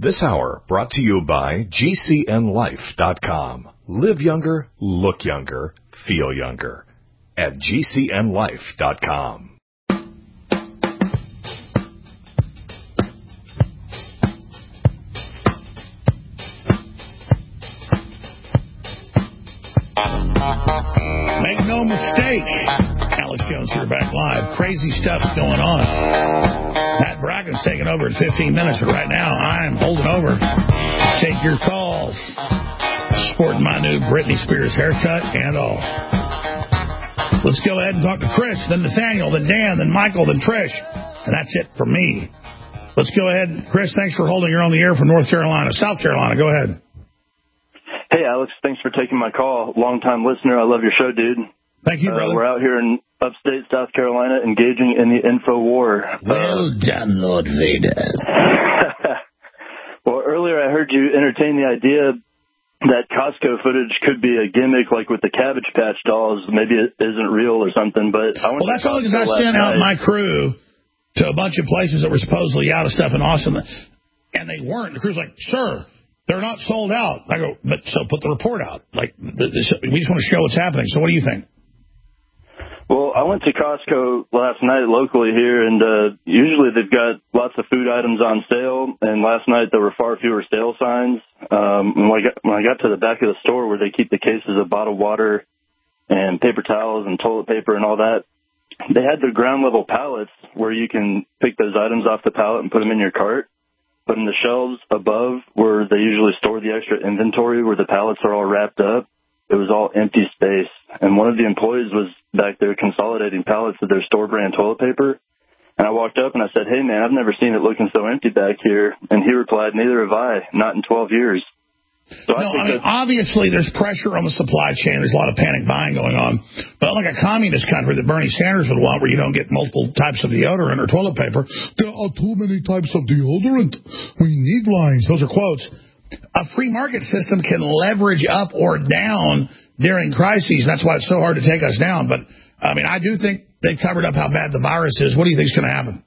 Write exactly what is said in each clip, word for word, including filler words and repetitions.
This hour brought to you by G C N life dot com. Live younger, look younger, feel younger at G C N life dot com. Make no mistake, Alex Jones here, back live. Crazy stuff's going on. Matt Bracken's taking over in fifteen minutes, but right now I'm holding over. Take your calls. Sporting my new Britney Spears haircut and all. Let's go ahead and talk to Chris, then Nathaniel, then Dan, then Michael, then Trish. And that's it for me. Let's go ahead. Chris, thanks for holding. You're on the air from North Carolina. South Carolina, go ahead. Hey, Alex, thanks for taking my call. Long-time listener. I love your show, dude. Thank you, brother. Uh, we're out here in upstate South Carolina engaging in the info war. Well uh, done, Lord Vader. Well, earlier I heard you entertain the idea that Costco footage could be a gimmick, like with the Cabbage Patch dolls. Maybe it isn't real or something, but I went Well, that's all because I sent out my crew to a bunch of places that were supposedly out of stuff in Austin, and they weren't. The crew's like, sir, they're not sold out. I go, but so put the report out. Like, the, the, we just want to show what's happening. So what do you think? Well, I went to Costco last night locally here, and uh, usually they've got lots of food items on sale, and last night there were far fewer sale signs. Um, when, I got, when I got to the back of the store where they keep the cases of bottled water and paper towels and toilet paper and all that, they had the ground-level pallets where you can pick those items off the pallet and put them in your cart. But in the shelves above where they usually store the extra inventory where the pallets are all wrapped up, it was all empty space. And one of the employees was back there consolidating pallets of their store brand toilet paper. And I walked up and I said, hey, man, I've never seen it looking so empty back here. And he replied, neither have I, not in twelve years. So no, I, think I mean, obviously there's pressure on the supply chain. There's a lot of panic buying going on. But like a communist country that Bernie Sanders would want, where you don't get multiple types of deodorant or toilet paper, there are too many types of deodorant. We need lines. Those are quotes. A free market system can leverage up or down during crises. That's why it's so hard to take us down. But, I mean, I do think they've covered up how bad the virus is. What do you think is going to happen?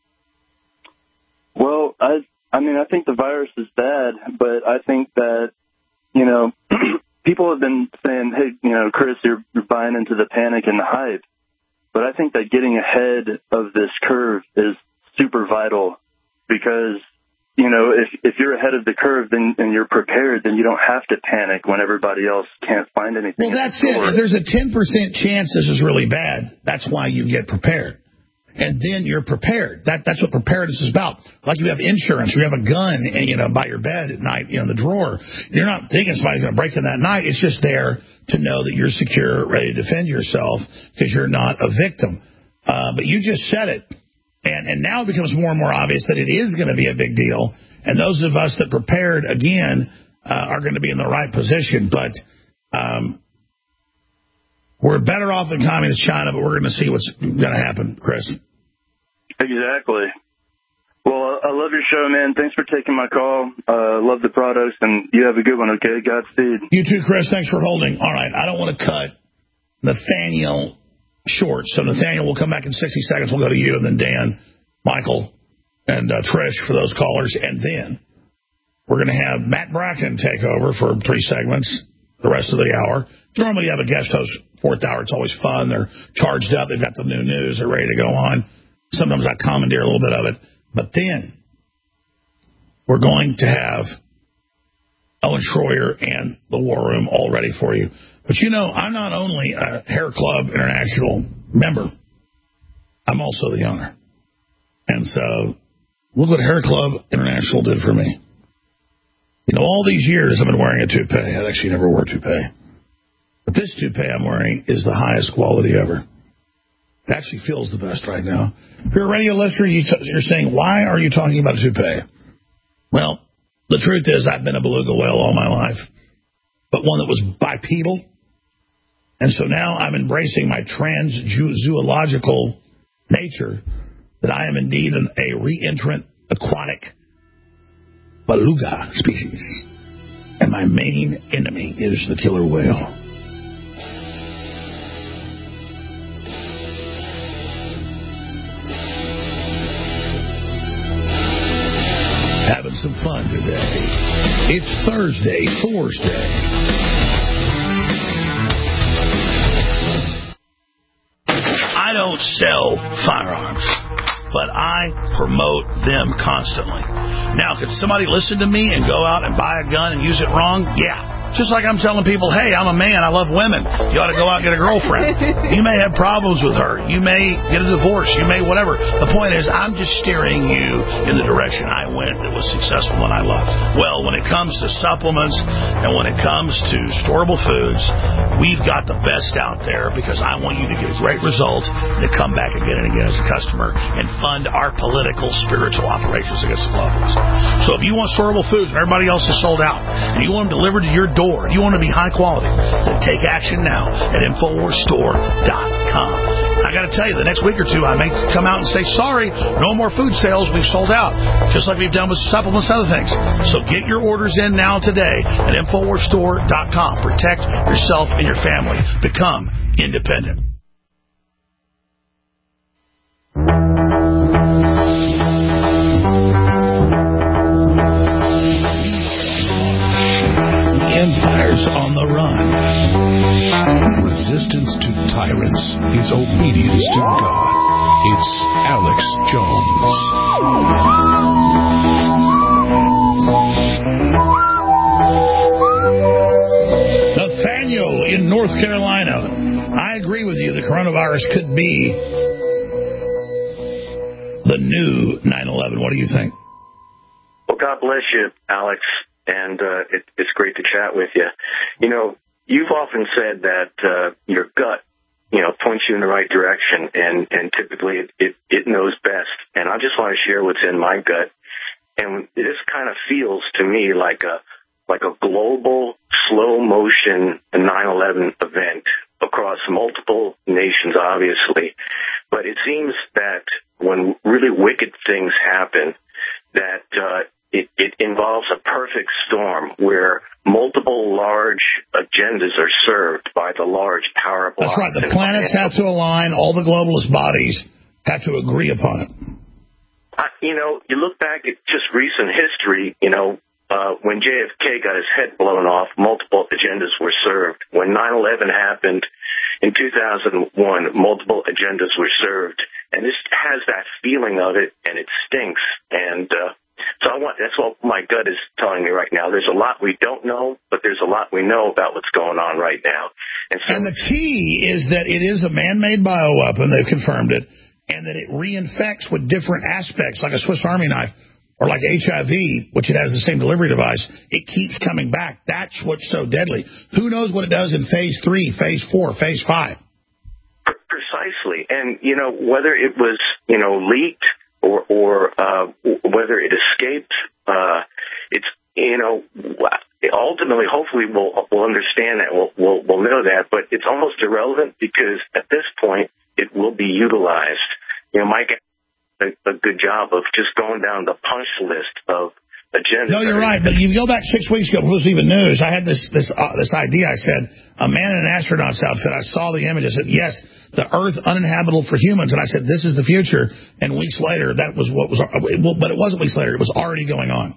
Well, I I mean, I think the virus is bad, but I think that, you know, people have been saying, hey, you know, Chris, you're, you're buying into the panic and the hype. But I think that getting ahead of this curve is super vital because, you know, if if you're ahead of the curve then, and you're prepared, then you don't have to panic when everybody else can't find anything. Well, that's it. If there's a ten percent chance this is really bad, that's why you get prepared. And then you're prepared. That That's what preparedness is about. Like you have insurance, or you have a gun and, you know, by your bed at night, you know, in the drawer. You're not thinking somebody's going to break in that night. It's just there to know that you're secure, ready to defend yourself because you're not a victim. Uh, but you just said it. And, and now it becomes more and more obvious that it is going to be a big deal. And those of us that prepared, again, uh, are going to be in the right position. But um, we're better off than communist China, but we're going to see what's going to happen, Chris. Exactly. Well, I love your show, man. Thanks for taking my call. Uh, love the products, and you have a good one, okay? Godspeed. You too, Chris. Thanks for holding. All right, I don't want to cut Nathaniel short. So, Nathaniel, we'll come back in sixty seconds. We'll go to you, and then Dan, Michael, and uh, Trish for those callers. And then we're going to have Matt Bracken take over for three segments the rest of the hour. Normally you have a guest host fourth hour. It's always fun. They're charged up. They've got the new news. They're ready to go on. Sometimes I commandeer a little bit of it. But then we're going to have Owen Schroyer and the War Room all ready for you. But, you know, I'm not only a Hair Club International member, I'm also the owner. And so look what Hair Club International did for me. You know, all these years I've been wearing a toupee. I actually never wore a toupee. But this toupee I'm wearing is the highest quality ever. It actually feels the best right now. If you're a radio listener, you're saying, why are you talking about a toupee? Well, the truth is I've been a beluga whale all my life, but one that was bipedal. And so now I'm embracing my trans-zoological nature that I am indeed an, a re-entrant aquatic beluga species. And my main enemy is the killer whale. Having some fun today. It's Thursday, Thor's Day. I don't sell firearms, but I promote them constantly. Now, could somebody listen to me and go out and buy a gun and use it wrong? Yeah. Just like I'm telling people, hey, I'm a man, I love women. You ought to go out and get a girlfriend. You may have problems with her. You may get a divorce. You may whatever. The point is, I'm just steering you in the direction I went that was successful and I loved. Well, when it comes to supplements and when it comes to storable foods, we've got the best out there because I want you to get a great result and to come back again and again as a customer and fund our political, spiritual operations against the globalists. So if you want storable foods and everybody else is sold out and you want them delivered to your door, you want to be high quality, then take action now at Infowars Store dot com. I got to tell you, the next week or two, I may come out and say, sorry, no more food sales, we've sold out, just like we've done with supplements and other things. So get your orders in now today at Infowars Store dot com. Protect yourself and your family. Become independent. Empires on the run. Resistance to tyrants is obedience to God. It's Alex Jones. Nathaniel in North Carolina. I agree with you. The coronavirus could be the new nine eleven. What do you think? Well, God bless you, Alex. And uh, it, it's great to chat with you. You know, you've often said that uh, your gut, you know, points you in the right direction, and, and typically it, it, it knows best. And I just want to share what's in my gut. And this kind of feels to me like a like a global, slow-motion nine eleven event across multiple nations, obviously. But it seems that when really wicked things happen, that uh, It, it involves a perfect storm where multiple large agendas are served by the large power blocks. That's right. The planets have to align. All the globalist bodies have to agree upon it. Uh, you know, you look back at just recent history, you know, uh, when J F K got his head blown off, multiple agendas were served. When nine eleven happened in two thousand one, multiple agendas were served. And this has that feeling of it, and it stinks. And, uh, So I want, that's what my gut is telling me right now. There's a lot we don't know, but there's a lot we know about what's going on right now. And, so, and the key is that it is a man-made bioweapon. They've confirmed it. And that it reinfects with different aspects, like a Swiss Army knife, or like H I V, which it has the same delivery device. It keeps coming back. That's what's so deadly. Who knows what it does in phase three, phase four, phase five? Precisely. And, you know, whether it was, you know, leaked, or, or uh, whether it escaped, uh, it's, you know, ultimately, hopefully we'll, we'll understand that, we'll, we'll, we'll know that, but it's almost irrelevant because at this point it will be utilized. You know, Mike did a, a good job of just going down the punch list of agendas. No, you're right, but you go back six weeks ago, before it was even news, I had this this uh, this idea. I said, a man in an astronaut's outfit, I saw the image, I said, yes, the Earth uninhabitable for humans, and I said, this is the future, and weeks later, that was what was, well, but it wasn't weeks later, it was already going on.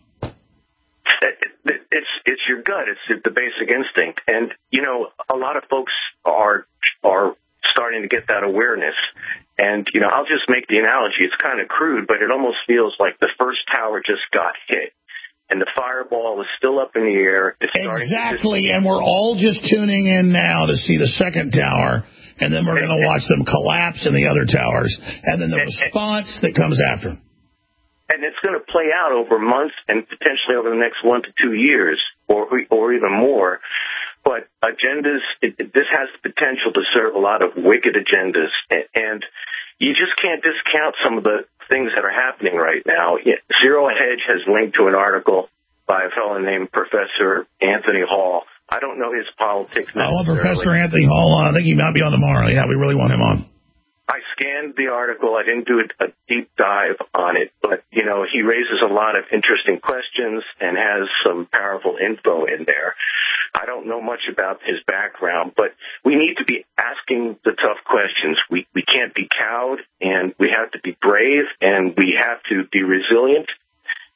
It's it's your gut, it's the basic instinct, and, you know, a lot of folks are are starting to get that awareness, and, you know, I'll just make the analogy, it's kind of crude, but it almost feels like the first tower just got hit. And the fireball is still up in the air. It's exactly, and we're all just tuning in now to see the second tower, and then we're going to watch them collapse in the other towers, and then the and, response that comes after. And it's going to play out over months and potentially over the next one to two years, or or even more. But agendas, it, this has the potential to serve a lot of wicked agendas, and you just can't discount some of the things that are happening right now. Zero Hedge has linked to an article by a fellow named Professor Anthony Hall. I don't know his politics. I want Professor Anthony Hall on. I think he might be on tomorrow. Yeah, we really want him on. I scanned the article. I didn't do a deep dive on it, but, you know, he raises a lot of interesting questions and has some powerful info in there. I don't know much about his background, but we need to be asking the tough questions. We we can't be cowed, and we have to be brave, and we have to be resilient.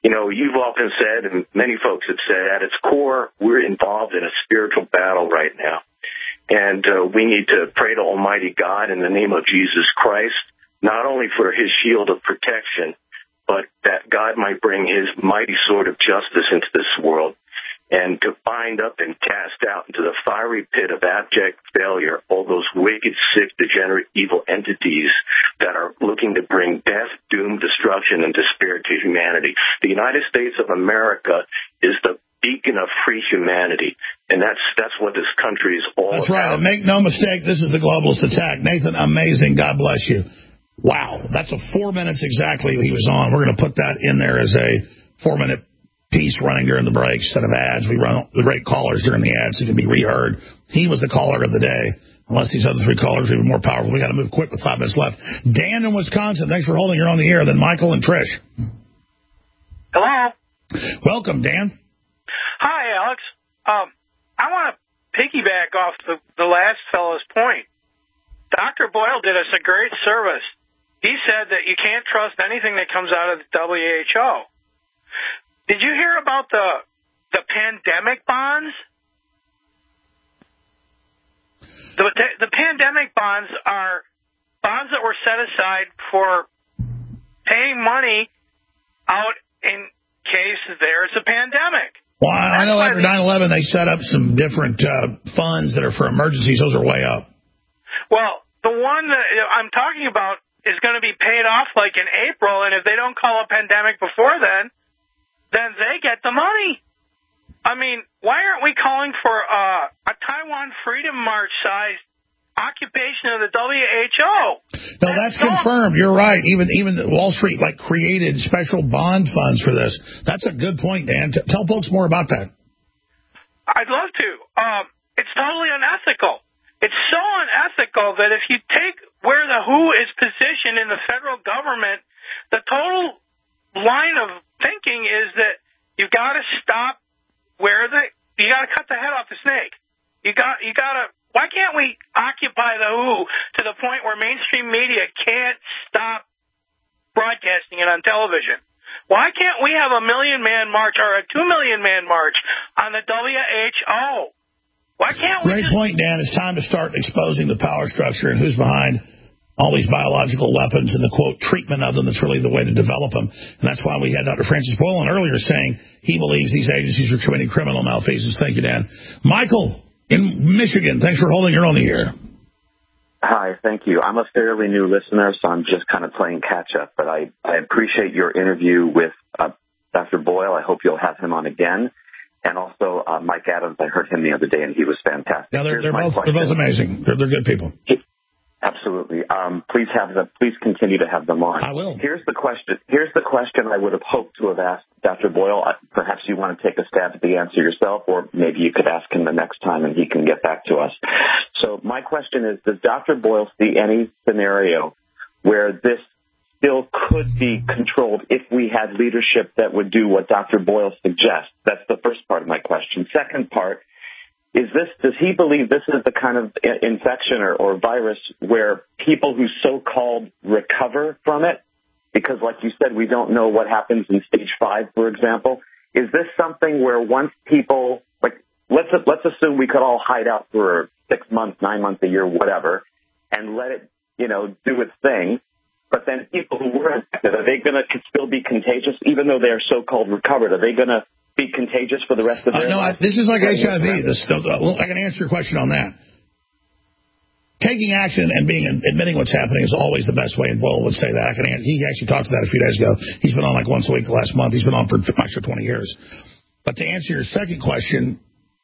You know, you've often said, and many folks have said, at its core, we're involved in a spiritual battle right now. And uh, we need to pray to Almighty God in the name of Jesus Christ, not only for his shield of protection, but that God might bring his mighty sword of justice into this world, and to bind up and cast out into the fiery pit of abject failure all those wicked, sick, degenerate, evil entities that are looking to bring death, doom, destruction, and despair to humanity. The United States of America is the beacon of free humanity, and that's that's what this country is all that's about. That's right, and make no mistake, this is the globalist attack. Nathan, amazing. God bless you. Wow, that's a four minutes exactly he was on. We're going to put that in there as a four-minute piece running during the breaks instead of ads. We run the great callers during the ads so it can be reheard. He was the caller of the day. Unless these other three callers are even more powerful. We got to move quick with five minutes left. Dan in Wisconsin, thanks for holding. You're on the air. Then Michael and Trish. Hello. Welcome, Dan. Hi, Alex. Um, I want to piggyback off the, the last fellow's point. Doctor Boyle did us a great service. He said that you can't trust anything that comes out of the W H O. Did you hear about the the pandemic bonds? The, the pandemic bonds are bonds that were set aside for paying money out in case there's a pandemic. Well, I know after nine eleven they set up some different uh, funds that are for emergencies. Those are way up. Well, the one that I'm talking about is going to be paid off like in April, and if they don't call a pandemic before then, then they get the money. I mean, why aren't we calling for uh, a Taiwan Freedom March size occupation of the W H O? No, that's confirmed. You're right. Even even Wall Street like created special bond funds for this. That's a good point, Dan. T- tell folks more about that. I'd love to. Um, it's totally unethical. It's so unethical that if you take where the W H O is positioned in the federal government, the total line of thinking is that you got to stop where the you got to cut the head off the snake. You got you got to. Why can't we occupy the W H O to the point where mainstream media can't stop broadcasting it on television? Why can't we have a million man march or a two million man march on the W H O? Why can't we? Great just... point, Dan. It's time to start exposing the power structure and who's behind all these biological weapons and the, quote, treatment of them. That's really the way to develop them. And that's why we had Doctor Francis Boylan earlier saying he believes these agencies are committing criminal malfeasance. Thank you, Dan. Michael in Michigan, thanks for holding. You're on the air. Hi, thank you. I'm a fairly new listener, so I'm just kind of playing catch-up. But I, I appreciate your interview with uh, Doctor Boyle. I hope you'll have him on again. And also uh, Mike Adams, I heard him the other day, and he was fantastic. Yeah, they're, they're, both, they're both amazing. They're, they're good people. Absolutely. Um, please have them. Please continue to have them on. I will. Here's the question. Here's the question I would have hoped to have asked Doctor Boyle. Uh, perhaps you want to take a stab at the answer yourself, or maybe you could ask him the next time, and he can get back to us. So my question is: does Doctor Boyle see any scenario where this still could be controlled if we had leadership that would do what Doctor Boyle suggests? That's the first part of my question. Second part. Is this, does he believe this is the kind of infection or, or virus where people who so-called recover from it, because like you said, we don't know what happens in stage five, for example. Is this something where once people, like, let's let's assume we could all hide out for six months, nine months, a year, whatever, and let it, you know, do its thing, but then people who were infected, are they going to still be contagious, even though they are so-called recovered? Are they going to be contagious for the rest of their uh, no, life? I, this is like H I V. This, uh, well, I can answer your question on that. Taking action and being admitting what's happening is always the best way, and Boyle would say that. I can. He actually talked to that a few days ago. He's been on like once a week the last month. He's been on for actually twenty years. But to answer your second question,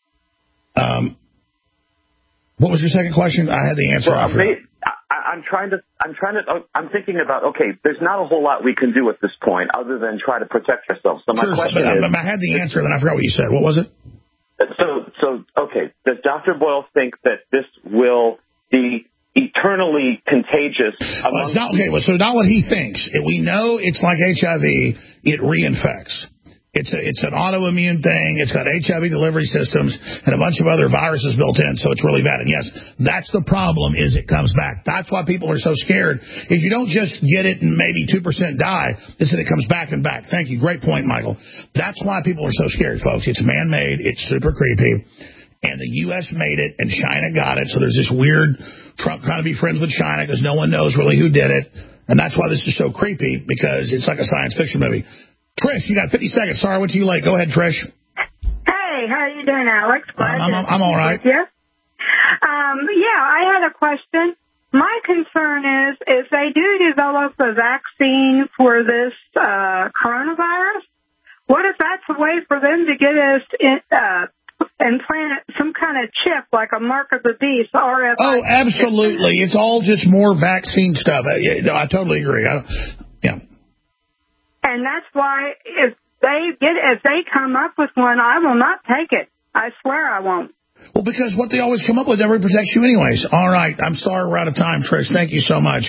um, what was your second question? I had the answer. Well, I, I'm trying to. I'm trying to. I'm thinking about. Okay, there's not a whole lot we can do at this point other than try to protect ourselves. So my sure, question but, is. I had the answer, then I forgot what you said. What was it? So, so okay. Does Doctor Boyle think that this will be eternally contagious? Well, it's not okay. Well, so not what he thinks. We know it's like H I V. It reinfects. It's a, it's an autoimmune thing. It's got H I V delivery systems and a bunch of other viruses built in, so it's really bad. And yes, that's the problem, is it comes back. That's why people are so scared. If you don't just get it and maybe two percent die, it's that it comes back and back. Thank you. Great point, Michael. That's why people are so scared, folks. It's man-made. It's super creepy. And the U S made it, and China got it. So there's this weird Trump trying to be friends with China because no one knows really who did it. And that's why this is so creepy, because it's like a science fiction movie. Trish, you got fifty seconds. Sorry, I went too late. Go ahead, Trish. Hey, how are you doing, Alex? Glad I'm, I'm, I'm all right. Um, yeah, I had a question. My concern is, if they do develop a vaccine for this uh, coronavirus, what if that's a way for them to get us in, uh, implant some kind of chip, like a mark of the beast? R F I D. Oh, absolutely. It's all just more vaccine stuff. I, I totally agree. I don't, yeah. And that's why if they get, if they come up with one, I will not take it. I swear I won't. Well, because what they always come up with never protects you anyways. All right. I'm sorry we're out of time, Trish. Thank you so much.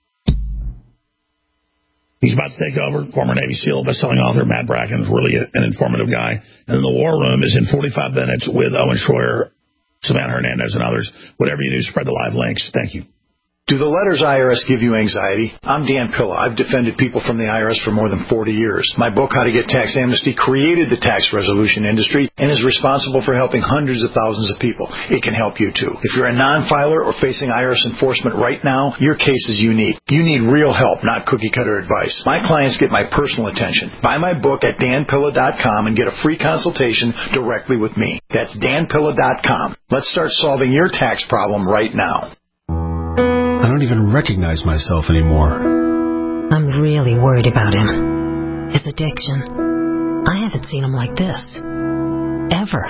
He's about to take over. Former Navy SEAL, best-selling author Matt Bracken is really an informative guy. And then the War Room is in forty-five minutes with Owen Schroyer, Savannah Hernandez, and others. Whatever you do, spread the live links. Thank you. Do the letters I R S give you anxiety? I'm Dan Pilla. I've defended people from the I R S for more than forty years. My book, How to Get Tax Amnesty, created the tax resolution industry and is responsible for helping hundreds of thousands of people. It can help you, too. If you're a non-filer or facing I R S enforcement right now, your case is unique. You need real help, not cookie-cutter advice. My clients get my personal attention. Buy my book at dan pilla dot com and get a free consultation directly with me. That's dan pilla dot com. Let's start solving your tax problem right now. I don't even recognize myself anymore. I'm really worried about him. His addiction. I haven't seen him like this. Ever.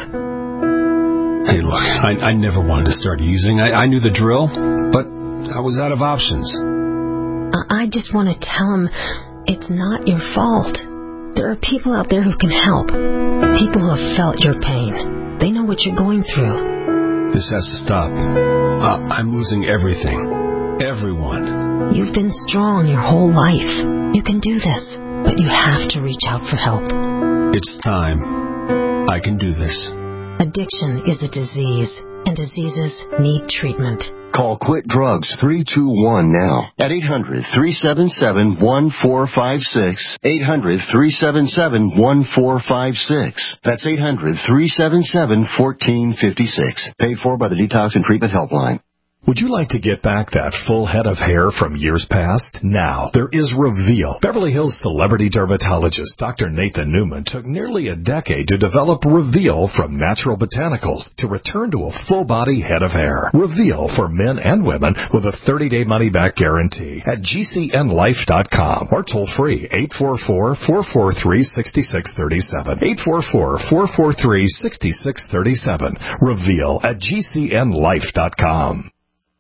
Hey, look, I, I never wanted to start using. I, I knew the drill, but I was out of options. I, I just want to tell him it's not your fault. There are people out there who can help. People who have felt your pain. They know what you're going through. This has to stop. Uh, I'm losing everything. Everyone. You've been strong your whole life. You can do this, but you have to reach out for help. It's time. I can do this. Addiction is a disease, and diseases need treatment. Call Quit Drugs three two one now at eight hundred, three seven seven, one four five six. eight hundred, three seven seven, one four five six. That's eight hundred, three seven seven, one four five six. Paid for by the Detox and Treatment Helpline. Would you like to get back that full head of hair from years past? Now, there is Reveal. Beverly Hills celebrity dermatologist Doctor Nathan Newman took nearly a decade to develop Reveal from natural botanicals to return to a full-body head of hair. Reveal for men and women with a thirty-day money-back guarantee at G C N life dot com or toll-free eight four four, four four three, six six three seven. eight four four, four four three, six six three seven. Reveal at G C N life dot com.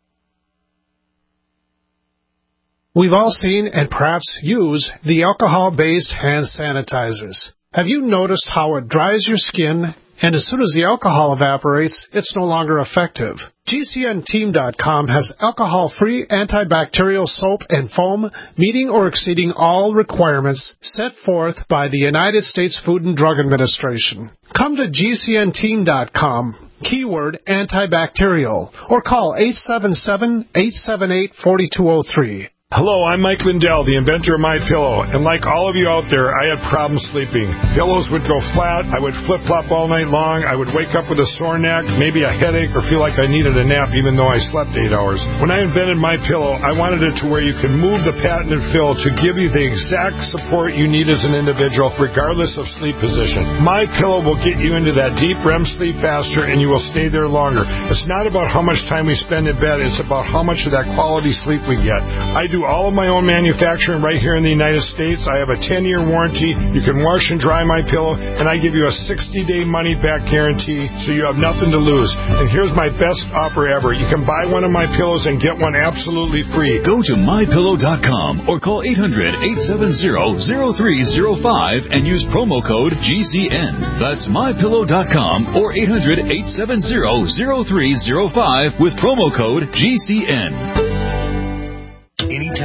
We've all seen and perhaps use the alcohol-based hand sanitizers. Have you noticed how it dries your skin, and as soon as the alcohol evaporates, it's no longer effective? G C N team dot com has alcohol-free antibacterial soap and foam meeting or exceeding all requirements set forth by the United States Food and Drug Administration. Come to G C N team dot com, keyword antibacterial, or call eight seven seven, eight seven eight, four two zero three. Hello, I'm Mike Lindell, the inventor of MyPillow, and like all of you out there, I had problems sleeping. Pillows would go flat, I would flip-flop all night long, I would wake up with a sore neck, maybe a headache, or feel like I needed a nap even though I slept eight hours. When I invented MyPillow, I wanted it to where you can move the patented fill to give you the exact support you need as an individual, regardless of sleep position. MyPillow will get you into that deep R E M sleep faster, and you will stay there longer. It's not about how much time we spend in bed, it's about how much of that quality sleep we get. I do all of my own manufacturing right here in the United States. I have a ten-year warranty. You can wash and dry my pillow, and I give you a sixty-day money-back guarantee, so you have nothing to lose. And here's my best offer ever. You can buy one of my pillows and get one absolutely free. Go to my pillow dot com or call eight hundred, eight seven zero, zero three zero five and use promo code G C N. That's my pillow dot com or eight hundred, eight seven zero, zero three zero five with promo code G C N. Anytime,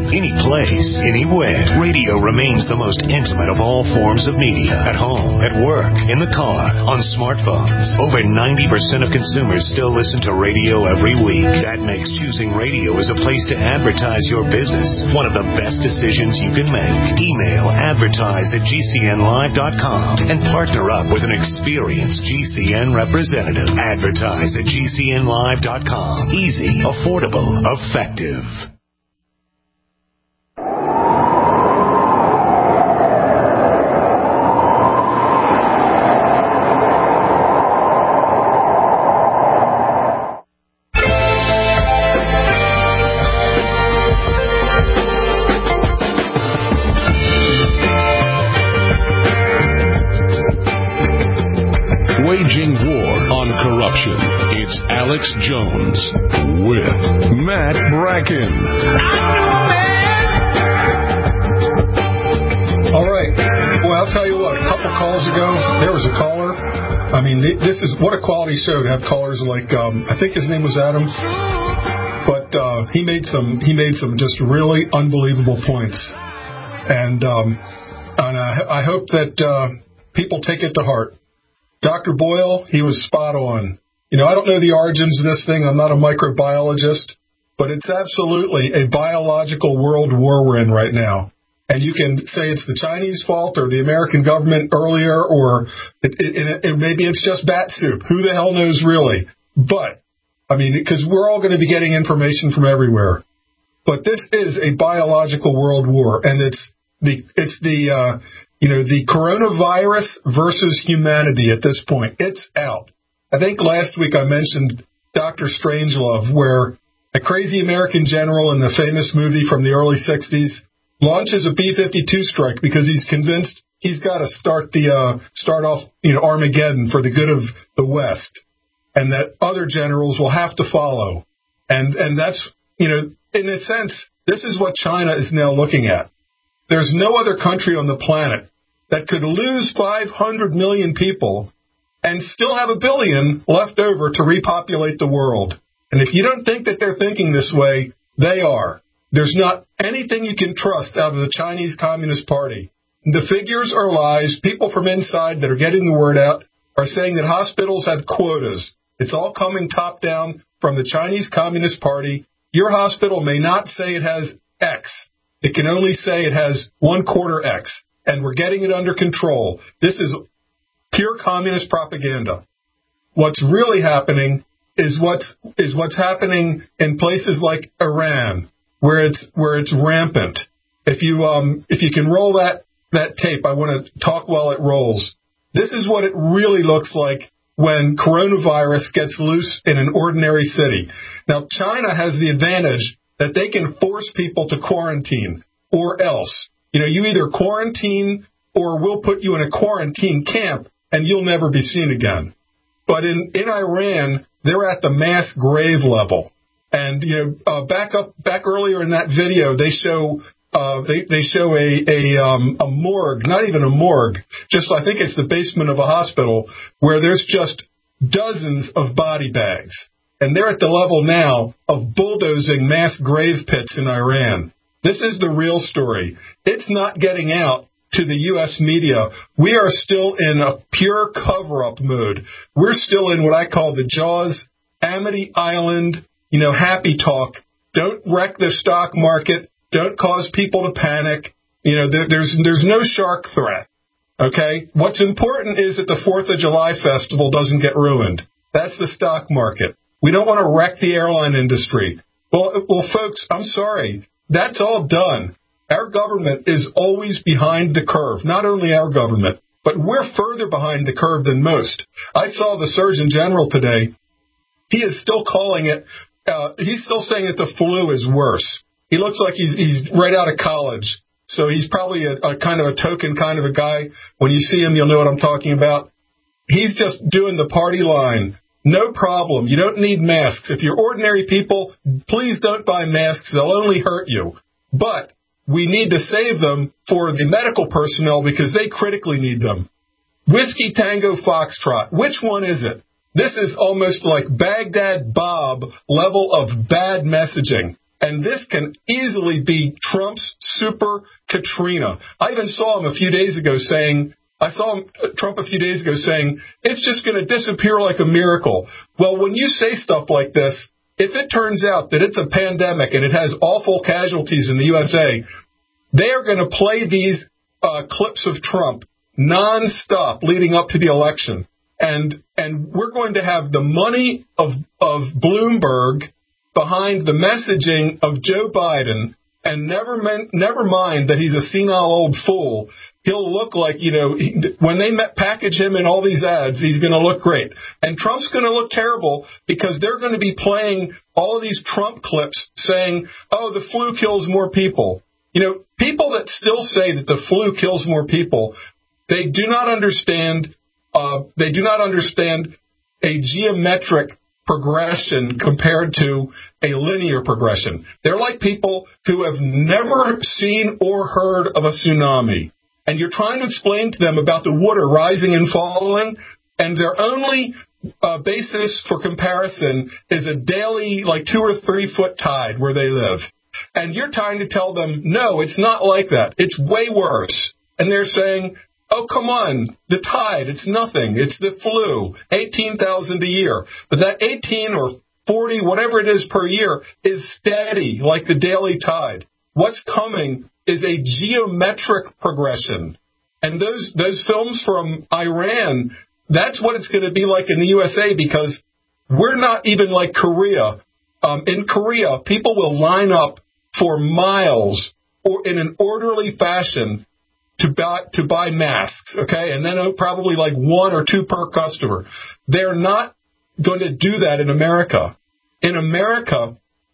any place, anywhere. Radio remains the most intimate of all forms of media. At home, at work, in the car, on smartphones. Over ninety percent of consumers still listen to radio every week. That makes choosing radio as a place to advertise your business one of the best decisions you can make. Email advertise at G C N live dot com and partner up with an experienced G C N representative. Advertise at G C N live dot com. Easy, affordable, effective. Waging war on corruption. It's Alex Jones with Matt Bracken. All right. Well, I'll tell you what. A couple calls ago, there was a caller. I mean, this is what a quality show to have callers like. Um, I think his name was Adam, but uh, he made some. He made some just really unbelievable points, and um, and I, I hope that uh, people take it to heart. Doctor Boyle, he was spot on. You know, I don't know the origins of this thing. I'm not a microbiologist, but it's absolutely a biological world war we're in right now. And you can say it's the Chinese fault or the American government earlier, or it, it, it, maybe it's just bat soup. Who the hell knows really? But, I mean, because we're all going to be getting information from everywhere. But this is a biological world war, and it's the it's the uh, you know the coronavirus versus humanity at this point. It's out. I think last week I mentioned Doctor Strangelove, where a crazy American general in the famous movie from the early sixties launches a B fifty-two strike because he's convinced he's got to start the uh, start off you know Armageddon for the good of the West, and that other generals will have to follow. And and that's you know in a sense this is what China is now looking at. There's no other country on the planet that could lose five hundred million people and still have a billion left over to repopulate the world. And if you don't think that they're thinking this way, they are. There's not anything you can trust out of the Chinese Communist Party. The figures are lies. People from inside that are getting the word out are saying that hospitals have quotas. It's all coming top down from the Chinese Communist Party. Your hospital may not say it has X. It can only say it has one quarter X, and we're getting it under control. This is pure communist propaganda. What's really happening is what's is what's happening in places like Iran, where it's where it's rampant. If you um if you can roll that that tape, I want to talk while it rolls. This is what it really looks like when coronavirus gets loose in an ordinary city. Now, China has the advantage that they can force people to quarantine, or else. You know, you either quarantine or we'll put you in a quarantine camp and you'll never be seen again. But in, in Iran, they're at the mass grave level. And, you know, uh, back up, back earlier in that video, they show, uh, they, they show a, a, um, a morgue, not even a morgue, just I think it's the basement of a hospital where there's just dozens of body bags. And they're at the level now of bulldozing mass grave pits in Iran. This is the real story. It's not getting out to the U S media. We are still in a pure cover-up mode. We're still in what I call the Jaws, Amity Island, you know, happy talk. Don't wreck the stock market. Don't cause people to panic. You know, there, there's there's no shark threat. Okay? What's important is that the fourth of July festival doesn't get ruined. That's the stock market. We don't want to wreck the airline industry. Well, well, folks, I'm sorry. That's all done. Our government is always behind the curve. Not only our government, but we're further behind the curve than most. I saw the Surgeon General today. He is still calling it, uh, he's still saying that the flu is worse. He looks like he's, he's right out of college. So he's probably a, a kind of a token kind of a guy. When you see him, you'll know what I'm talking about. He's just doing the party line. No problem. You don't need masks. If you're ordinary people, please don't buy masks. They'll only hurt you. But we need to save them for the medical personnel because they critically need them. Whiskey Tango Foxtrot. Which one is it? This is almost like Baghdad Bob level of bad messaging. And this can easily be Trump's super Katrina. I even saw him a few days ago saying, I saw him, Trump a few days ago saying, it's just going to disappear like a miracle. Well, when you say stuff like this, if it turns out that it's a pandemic and it has awful casualties in the U S A, they are going to play these uh, clips of Trump nonstop leading up to the election. And and we're going to have the money of of Bloomberg behind the messaging of Joe Biden, and never meant, never mind that he's a senile old fool. He'll look like, you know, he, when they met, package him in all these ads, he's going to look great. And Trump's going to look terrible because they're going to be playing all of these Trump clips saying, oh, the flu kills more people. You know, people that still say that the flu kills more people, they do not understand, uh, they do not understand a geometric progression compared to a linear progression. They're like people who have never seen or heard of a tsunami. And you're trying to explain to them about the water rising and falling, and their only uh, basis for comparison is a daily, like two or three foot tide where they live. And you're trying to tell them, no, it's not like that. It's way worse. And they're saying, oh, come on, the tide, it's nothing. It's the flu, eighteen thousand a year. But that eighteen or forty, whatever it is per year, is steady, like the daily tide. What's coming is a geometric progression. And those those films from Iran, that's what it's going to be like in the U S A, because we're not even like Korea. Um, in Korea, people will line up for miles or in an orderly fashion to buy to buy masks, okay? And then probably like one or two per customer. They're not going to do that in America. In America,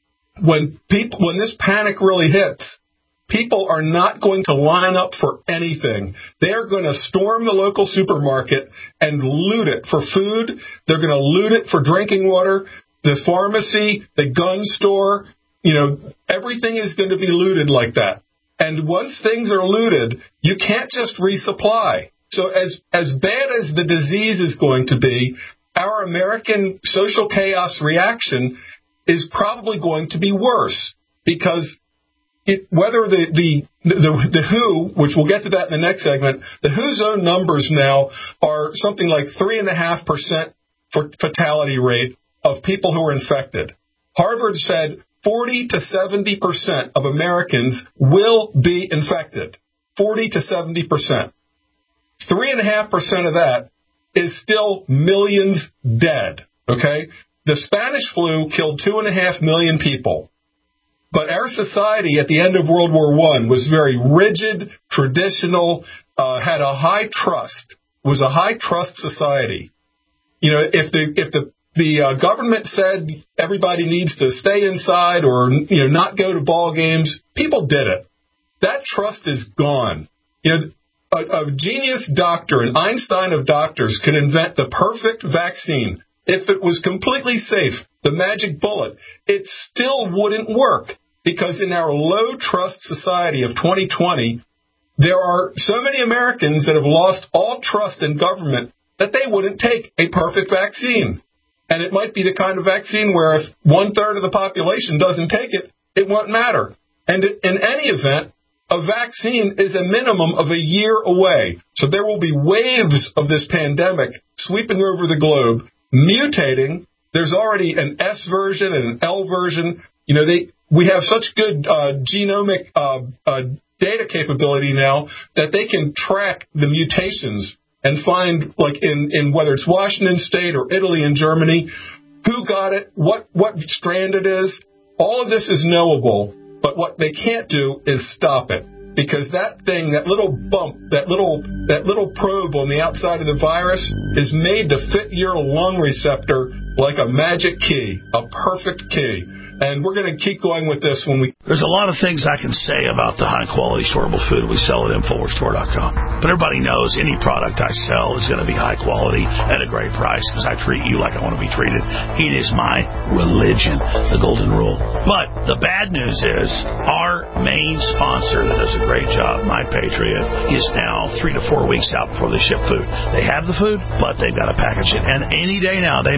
when people when this panic really hits, people are not going to line up for anything. They're going to storm the local supermarket and loot it for food. They're going to loot it for drinking water, the pharmacy, the gun store. You know, everything is going to be looted like that. And once things are looted, you can't just resupply. So as as bad as the disease is going to be, our American social chaos reaction is probably going to be worse, because it, whether the, the the the W H O, which we'll get to that in the next segment, the W H O's own numbers now are something like three and a half percent for fatality rate of people who are infected. Harvard said forty to seventy percent of Americans will be infected. forty to seventy percent. Three and a half percent of that is still millions dead. Okay? The Spanish flu killed two and a half million people. But our society at the end of World War One was very rigid, traditional, uh, had a high trust, was a high trust society. You know, if the, if the, the uh, government said everybody needs to stay inside or, you know, not go to ball games, people did it. That trust is gone. You know, a, a genius doctor, an Einstein of doctors, could invent the perfect vaccine. If it was completely safe, the magic bullet, it still wouldn't work, because in our low trust society of twenty twenty, there are so many Americans that have lost all trust in government that they wouldn't take a perfect vaccine. And it might be the kind of vaccine where if one-third of the population doesn't take it, it won't matter. And in any event, a vaccine is a minimum of a year away. So there will be waves of this pandemic sweeping over the globe, mutating. There's already an S version and an L version. You know, they we have such good uh, genomic uh, uh, data capability now that they can track the mutations and find, like in, in whether it's Washington State or Italy and Germany, who got it, what what strand it is. All of this is knowable, but what they can't do is stop it. Because that thing, that little bump, that little that little probe on the outside of the virus is made to fit your lung receptor like a magic key, a perfect key. And we're going to keep going with this when we... There's a lot of things I can say about the high-quality storable food we sell at Infowars Store dot com. But everybody knows any product I sell is going to be high quality at a great price, because I treat you like I want to be treated. It is my religion, the golden rule. But the bad news is our main sponsor that does a great job, My Patriot, is now three to four weeks out before they ship food. They have the food, but they've got to package it. And any day now, they may come and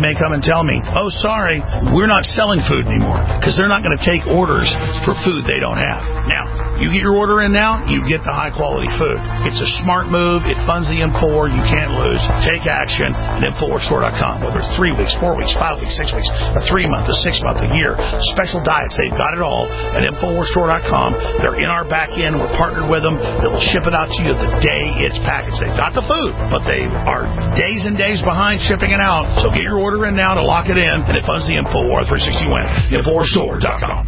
tell me, oh, sorry, we're not selling food anymore, because they're not going to take orders for food they don't have. Now, you get your order in now, you get the high-quality food. It's a smart move. It funds the InfoWar. You can't lose. Take action at Infowar Store dot com. Whether it's three weeks, four weeks, five weeks, six weeks, a three-month, a six-month, a year, special diets, they've got it all at Infowar Store dot com. They're in our back end. We're partnered with them. They will ship it out to you the day it's packaged. They've got the food, but they are days and days behind shipping it out. So get your order in now to lock it in, and it funds the InfoWar three sixty win. Infowar Store dot com.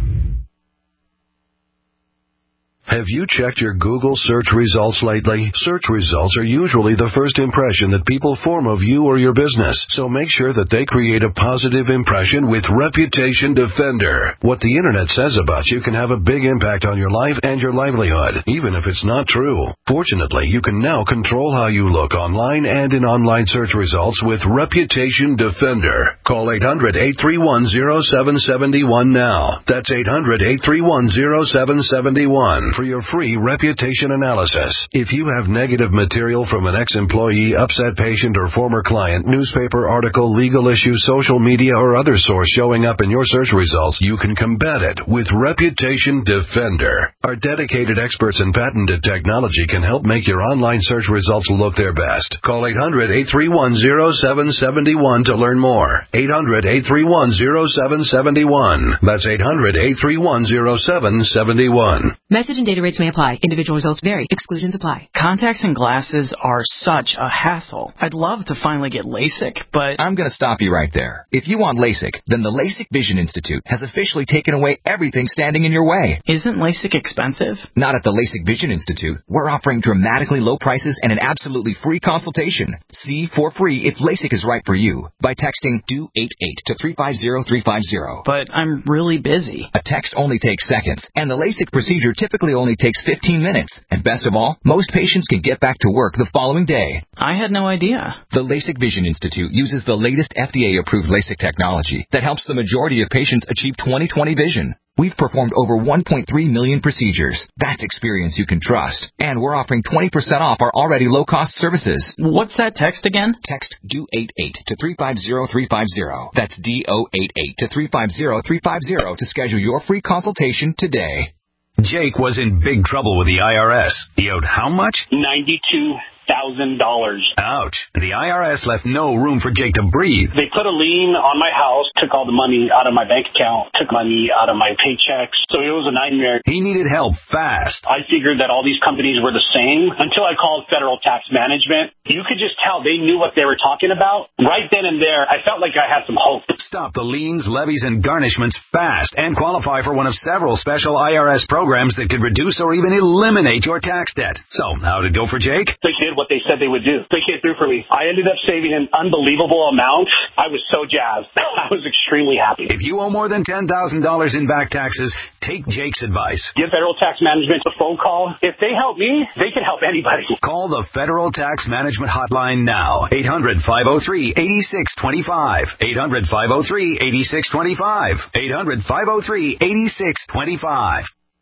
Have you checked your Google search results lately? Search results are usually the first impression that people form of you or your business, so make sure that they create a positive impression with Reputation Defender. What the Internet says about you can have a big impact on your life and your livelihood, even if it's not true. Fortunately, you can now control how you look online and in online search results with Reputation Defender. Call eight hundred, eight three one, zero seven seven one now. That's eight hundred, eight three one, zero seven seven one. For your free reputation analysis. If you have negative material from an ex-employee, upset patient, or former client, newspaper article, legal issue, social media, or other source showing up in your search results, you can combat it with Reputation Defender. Our dedicated experts in patented technology can help make your online search results look their best. Call eight hundred, eight three one, zero seven seven one to learn more. eight hundred, eight three one, zero seven seven one. That's eight hundred, eight three one, zero seven seven one. Message and data rates may apply. Individual results vary. Exclusions apply. Contacts and glasses are such a hassle. I'd love to finally get LASIK, but... I'm going to stop you right there. If you want LASIK, then the LASIK Vision Institute has officially taken away everything standing in your way. Isn't LASIK expensive? Not at the LASIK Vision Institute. We're offering dramatically low prices and an absolutely free consultation. See for free if LASIK is right for you by texting D O eight eight to three five zero three five zero. But I'm really busy. A text only takes seconds, and the LASIK procedure typically only takes fifteen minutes. And best of all, most patients can get back to work the following day. I had no idea. The LASIK Vision Institute uses the latest F D A-approved LASIK technology that helps the majority of patients achieve twenty twenty vision. We've performed over one point three million procedures. That's experience you can trust. And we're offering twenty percent off our already low-cost services. What's that text again? Text D O eight eight to three five zero three five zero. That's D O eight eight to three five zero three five zero to schedule your free consultation today. Jake was in big trouble with the I R S. He owed how much? ninety-two thousand dollars. Ouch. The I R S left no room for Jake to breathe. They put a lien on my house, took all the money out of my bank account, took money out of my paychecks. So it was a nightmare. He needed help fast. I figured that all these companies were the same until I called Federal Tax Management. You could just tell they knew what they were talking about. Right then and there, I felt like I had some hope. Stop the liens, levies, and garnishments fast and qualify for one of several special I R S programs that could reduce or even eliminate your tax debt. So, how'd it go for Jake? They did what they said they would do. They came through for me. I ended up saving an unbelievable amount. I was so jazzed. I was extremely happy. If you owe more than ten thousand dollars in back taxes, take Jake's advice. Give Federal Tax Management a phone call. If they help me, they can help anybody. Call the Federal Tax Management Hotline now. eight hundred, five oh three, eight six two five. eight hundred, five oh three, eight six two five. eight hundred, five oh three, eight six two five.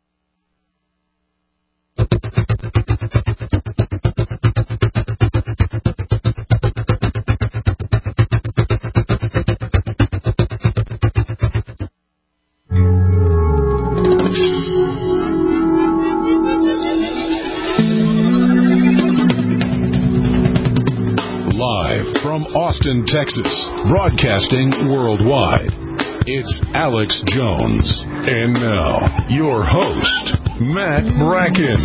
From Austin, Texas, broadcasting worldwide, it's Alex Jones. And now, your host, Matt Bracken.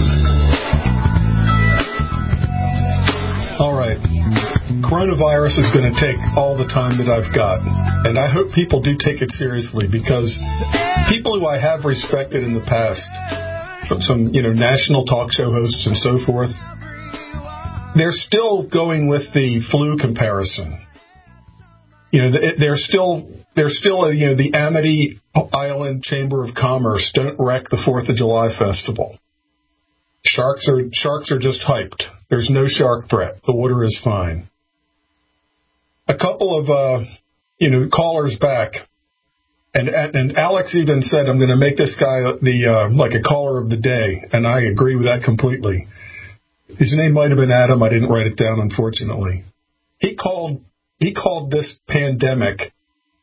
All right. Coronavirus is going to take all the time that I've got. And I hope people do take it seriously, because people who I have respected in the past, from some, you know, national talk show hosts and so forth, they're still going with the flu comparison. You know, they're still, they're still, you know, the Amity Island Chamber of Commerce don't wreck the Fourth of July festival. Sharks are, sharks are just hyped. There's no shark threat. The water is fine. A couple of, uh, you know, callers back, and, and Alex even said, I'm going to make this guy the, uh, like a caller of the day. And I agree with that completely. His name might have been Adam. I didn't write it down, unfortunately. He called he called this pandemic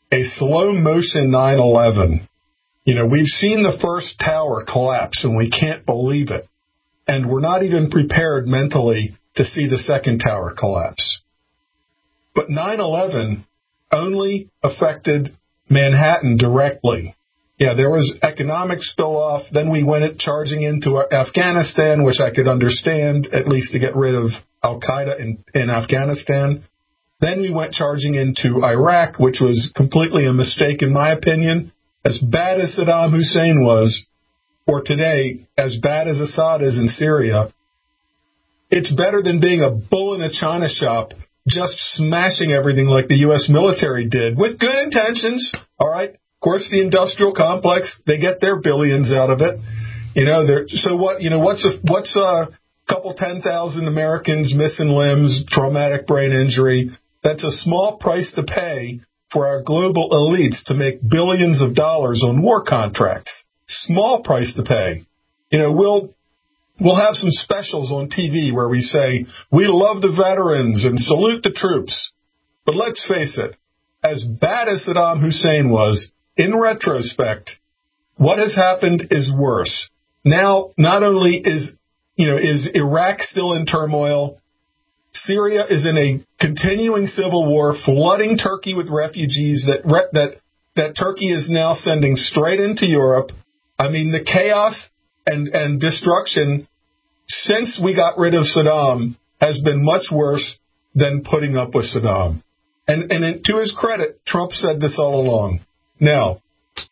a slow-motion nine eleven. You know, we've seen the first tower collapse, and we can't believe it. And we're not even prepared mentally to see the second tower collapse. But nine eleven only affected Manhattan directly. Yeah, there was economic spill-off. Then we went it charging into Afghanistan, which I could understand, at least to get rid of al-Qaeda in, in Afghanistan. Then we went charging into Iraq, which was completely a mistake, in my opinion. As bad as Saddam Hussein was, or today, as bad as Assad is in Syria, it's better than being a bull in a china shop, just smashing everything like the U S military did, with good intentions, all right? Of course, the industrial complex, they get their billions out of it. You know, they're, so what, you know, what's a, what's a couple ten thousand Americans missing limbs, traumatic brain injury? That's a small price to pay for our global elites to make billions of dollars on war contracts. Small price to pay. You know, we'll, we'll have some specials on T V where we say, we love the veterans and salute the troops. But let's face it, as bad as Saddam Hussein was, in retrospect, what has happened is worse. Now, not only is, you know, is Iraq still in turmoil, Syria is in a continuing civil war, flooding Turkey with refugees that that that Turkey is now sending straight into Europe. I mean, the chaos and, and destruction since we got rid of Saddam has been much worse than putting up with Saddam. And, and to his credit, Trump said this all along. Now,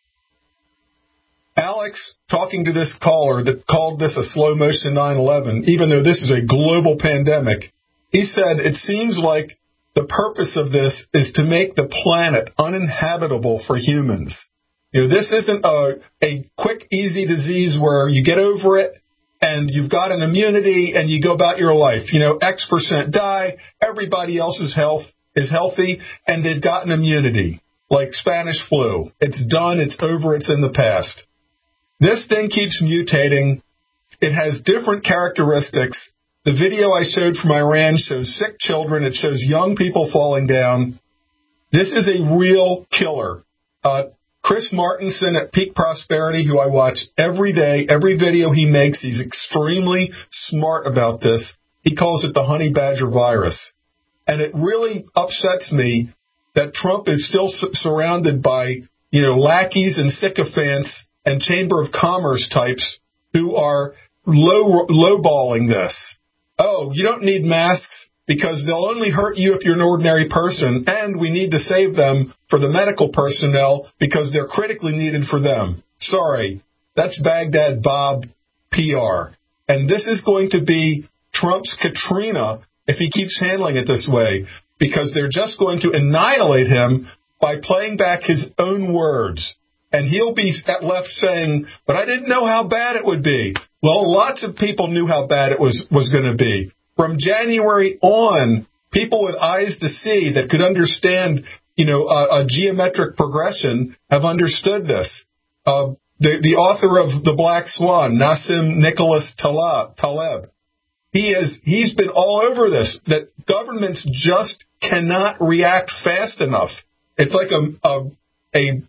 Alex, talking to this caller that called this a slow-motion nine eleven, even though this is a global pandemic, he said it seems like the purpose of this is to make the planet uninhabitable for humans. You know, this isn't a, a quick, easy disease where you get over it and you've got an immunity and you go about your life. You know, X percent die, everybody else's health is healthy, and they've got an immunity, like Spanish flu. It's done, it's over, it's in the past. This thing keeps mutating. It has different characteristics. The video I showed from Iran shows sick children. It shows young people falling down. This is a real killer. Uh, Chris Martenson at Peak Prosperity, who I watch every day, every video he makes, he's extremely smart about this. He calls it the honey badger virus. And it really upsets me that Trump is still su- surrounded by, you know, lackeys and sycophants and Chamber of Commerce types who are low lowballing this. Oh, you don't need masks because they'll only hurt you if you're an ordinary person, and we need to save them for the medical personnel because they're critically needed for them. Sorry, that's Baghdad Bob P R. And this is going to be Trump's Katrina if he keeps handling it this way, because they're just going to annihilate him by playing back his own words. And he'll be left saying, but I didn't know how bad it would be. Well, lots of people knew how bad it was, was going to be. From January on, people with eyes to see that could understand, you know, a, a geometric progression have understood this. Uh, the, the author of The Black Swan, Nassim Nicholas Taleb, he is, he's been all over this, that governments just cannot react fast enough. It's like a, a, a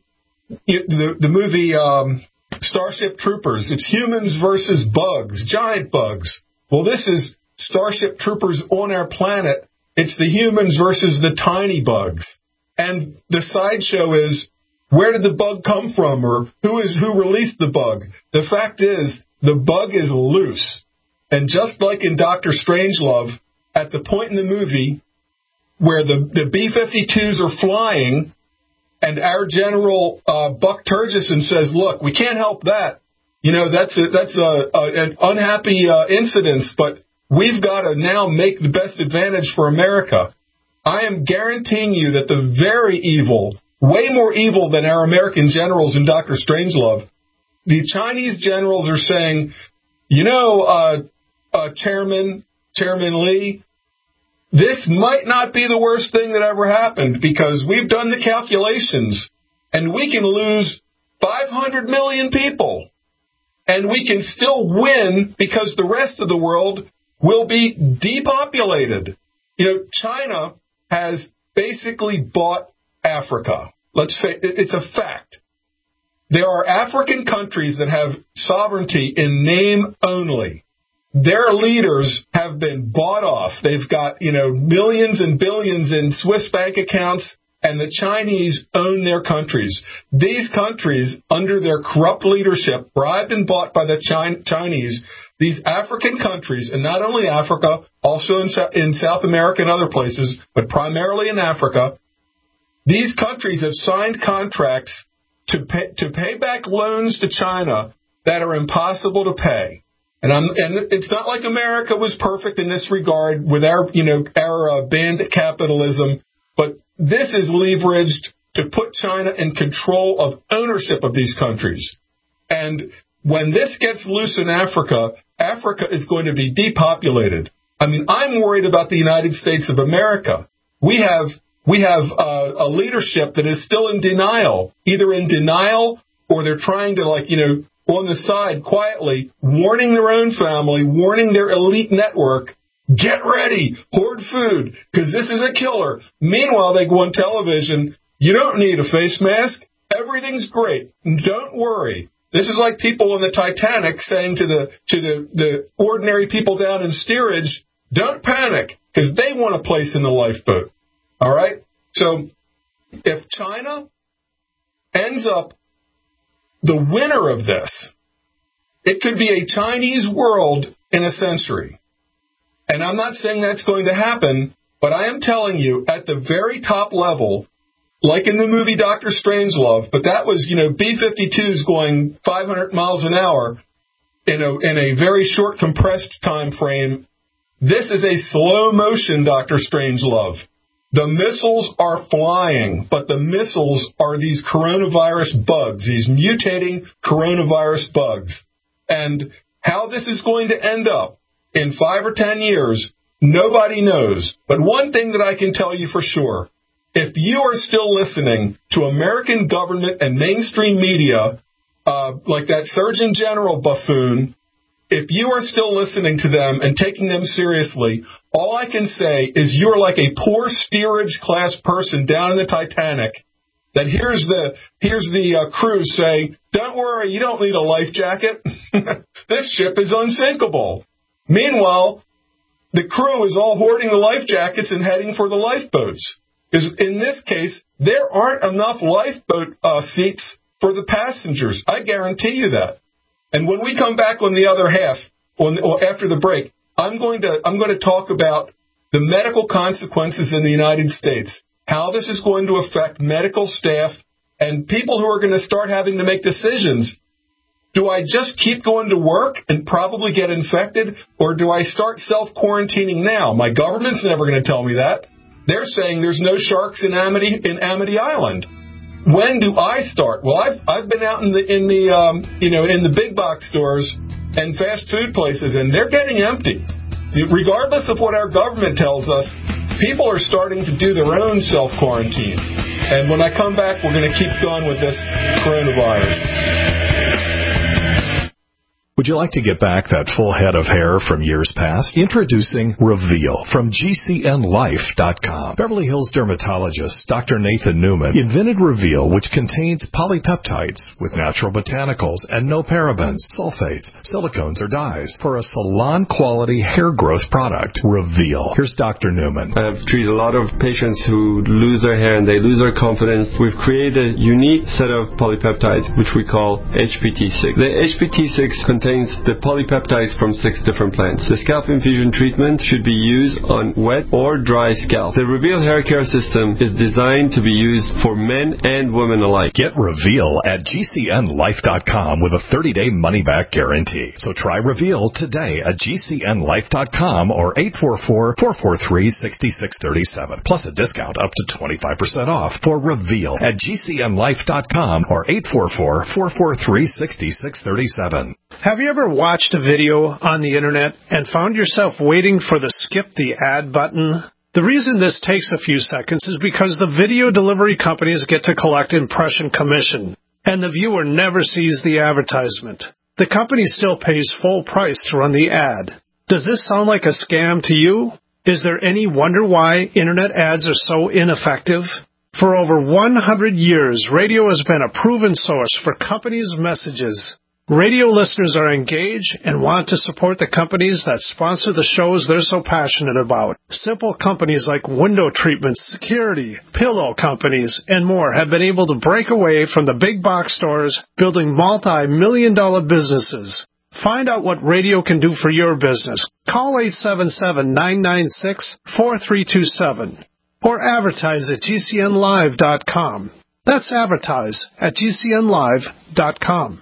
the, the movie um, Starship Troopers. It's humans versus bugs, giant bugs. Well, this is Starship Troopers on our planet. It's the humans versus the tiny bugs. And the sideshow is, where did the bug come from, or who is who released the bug? The fact is, the bug is loose. And just like in Doctor Strangelove, at the point in the movie where the, the B fifty-twos are flying, and our General uh, Buck Turgison says, look, we can't help that. You know, that's a, that's a, a, an unhappy uh, incident, but we've got to now make the best advantage for America. I am guaranteeing you that the very evil, way more evil than our American generals in Doctor Strangelove, the Chinese generals are saying, you know, uh, uh, Chairman, Chairman Lee, this might not be the worst thing that ever happened, because we've done the calculations and we can lose five hundred million people and we can still win because the rest of the world will be depopulated. You know, China has basically bought Africa. let's face it, it's a fact. There are African countries that have sovereignty in name only. Their leaders have been bought off. They've got, you know, millions and billions in Swiss bank accounts, and the Chinese own their countries. These countries, under their corrupt leadership, bribed and bought by the Chinese, these African countries, and not only Africa, also in, in South America and other places, but primarily in Africa, these countries have signed contracts to pay, to pay back loans to China that are impossible to pay. And, I'm, and it's not like America was perfect in this regard with our, you know, our uh, bandit capitalism, but this is leveraged to put China in control of ownership of these countries. And when this gets loose in Africa, Africa is going to be depopulated. I mean, I'm worried about the United States of America. We have we have uh, a leadership that is still in denial, either in denial or they're trying to, like, you know, on the side quietly, warning their own family, warning their elite network, get ready, hoard food, because this is a killer. Meanwhile, they go on television, you don't need a face mask, everything's great, don't worry. This is like people on the Titanic saying to the to the, the ordinary people down in steerage, don't panic, because they want a place in the lifeboat. All right? So if China ends up the winner of this, it could be a Chinese world in a century. And I'm not saying that's going to happen, but I am telling you, at the very top level, like in the movie Doctor Strangelove, but that was, you know, B fifty-twos going five hundred miles an hour in a, in a very short, compressed time frame. This is a slow motion Doctor Strangelove. The missiles are flying, but the missiles are these coronavirus bugs, these mutating coronavirus bugs. And how this is going to end up in five or ten years, nobody knows. But one thing that I can tell you for sure, if you are still listening to American government and mainstream media, uh, like that Surgeon General buffoon, if you are still listening to them and taking them seriously, all I can say is you're like a poor steerage class person down in the Titanic that hears the here's the uh, crew say, don't worry, you don't need a life jacket. This ship is unsinkable. Meanwhile, the crew is all hoarding the life jackets and heading for the lifeboats. Because in this case, there aren't enough lifeboat uh, seats for the passengers. I guarantee you that. And when we come back on the other half, on, or after the break, I'm going to I'm going to talk about the medical consequences in the United States, how this is going to affect medical staff and people who are going to start having to make decisions. Do I just keep going to work and probably get infected, or do I start self-quarantining now? My government's never going to tell me that. They're saying there's no sharks in Amity in Amity Island. When do I start? Well, I've I've been out in the in the um, you know in the big box stores and fast food places, and they're getting empty. Regardless of what our government tells us, people are starting to do their own self-quarantine. And when I come back, we're going to keep going with this coronavirus. Would you like to get back that full head of hair from years past? Introducing Reveal from G C N Life dot com. Beverly Hills dermatologist Doctor Nathan Newman invented Reveal, which contains polypeptides with natural botanicals and no parabens, sulfates, silicones, or dyes for a salon-quality hair growth product. Reveal. Here's Doctor Newman. I've treated a lot of patients who lose their hair and they lose their confidence. We've created a unique set of polypeptides, which we call H P T six. The H P T six contains the polypeptides from six different plants. The scalp infusion treatment should be used on wet or dry scalp. The Reveal hair care system is designed to be used for men and women alike. Get Reveal at G C N Life dot com with a thirty-day money-back guarantee. So try Reveal today at G C N Life dot com or eight four four, four four three, six six three seven. Plus a discount up to twenty-five percent off for Reveal at G C N Life dot com or eight four four, four four three, six six three seven. Have you ever watched a video on the internet and found yourself waiting for the skip the ad button? The reason this takes a few seconds is because the video delivery companies get to collect impression commission, and the viewer never sees the advertisement. The company still pays full price to run the ad. Does this sound like a scam to you? Is there any wonder why internet ads are so ineffective? For over one hundred years, radio has been a proven source for companies' messages. Radio listeners are engaged and want to support the companies that sponsor the shows they're so passionate about. Simple companies like window treatments, security, pillow companies, and more have been able to break away from the big box stores, building multi-million dollar businesses. Find out what radio can do for your business. Call eight seven seven, nine nine six, four three two seven or advertise at G C N live dot com. That's advertise at G C N live dot com.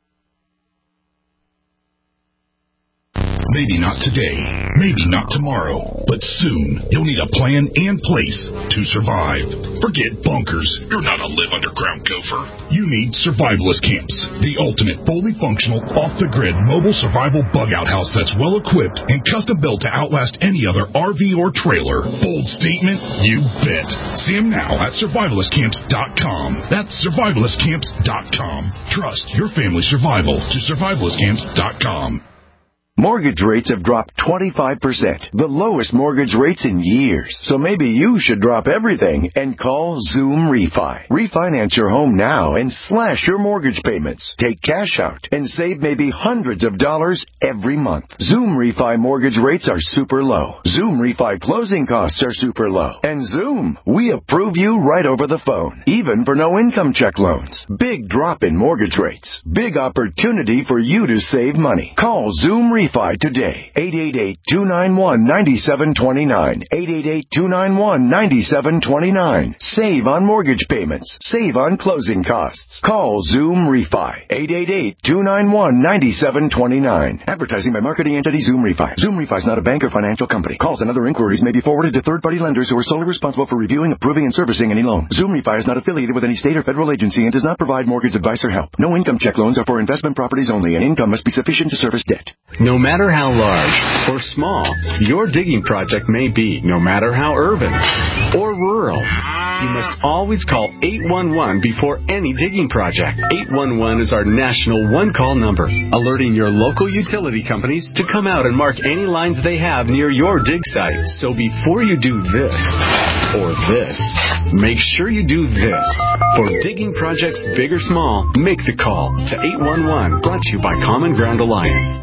Maybe not today, maybe not tomorrow, but soon you'll need a plan and place to survive. Forget bunkers. You're not a live underground gopher. You need survivalist camps, the ultimate fully functional, off-the-grid mobile survival bug-out house that's well-equipped and custom-built to outlast any other R V or trailer. Bold statement? You bet. See them now at survivalist camps dot com. That's survivalist camps dot com. Trust your family's survival to survivalist camps dot com. Mortgage rates have dropped twenty-five percent, the lowest mortgage rates in years. So maybe you should drop everything and call Zoom Refi. Refinance your home now and slash your mortgage payments. Take cash out and save maybe hundreds of dollars every month. Zoom Refi mortgage rates are super low. Zoom Refi closing costs are super low. And Zoom, we approve you right over the phone, even for no income check loans. Big drop in mortgage rates. Big opportunity for you to save money. Call Zoom Refi today. eight eight eight, two nine one, nine seven two nine. eight eight eight, two nine one, nine seven two nine. Save on mortgage payments. Save on closing costs. Call Zoom Refi. eight eight eight, two nine one, nine seven two nine. Advertising by marketing entity Zoom Refi. Zoom Refi is not a bank or financial company. Calls and other inquiries may be forwarded to third-party lenders who are solely responsible for reviewing, approving, and servicing any loan. Zoom Refi is not affiliated with any state or federal agency and does not provide mortgage advice or help. No income check loans are for investment properties only, and income must be sufficient to service debt. No matter how large or small your digging project may be, no matter how urban or rural, you must always call eight one one before any digging project. eight one one is our national one-call number, alerting your local utility companies to come out and mark any lines they have near your dig site. So before you do this or this, make sure you do this. For digging projects big or small, make the call to eight one one, brought to you by Common Ground Alliance.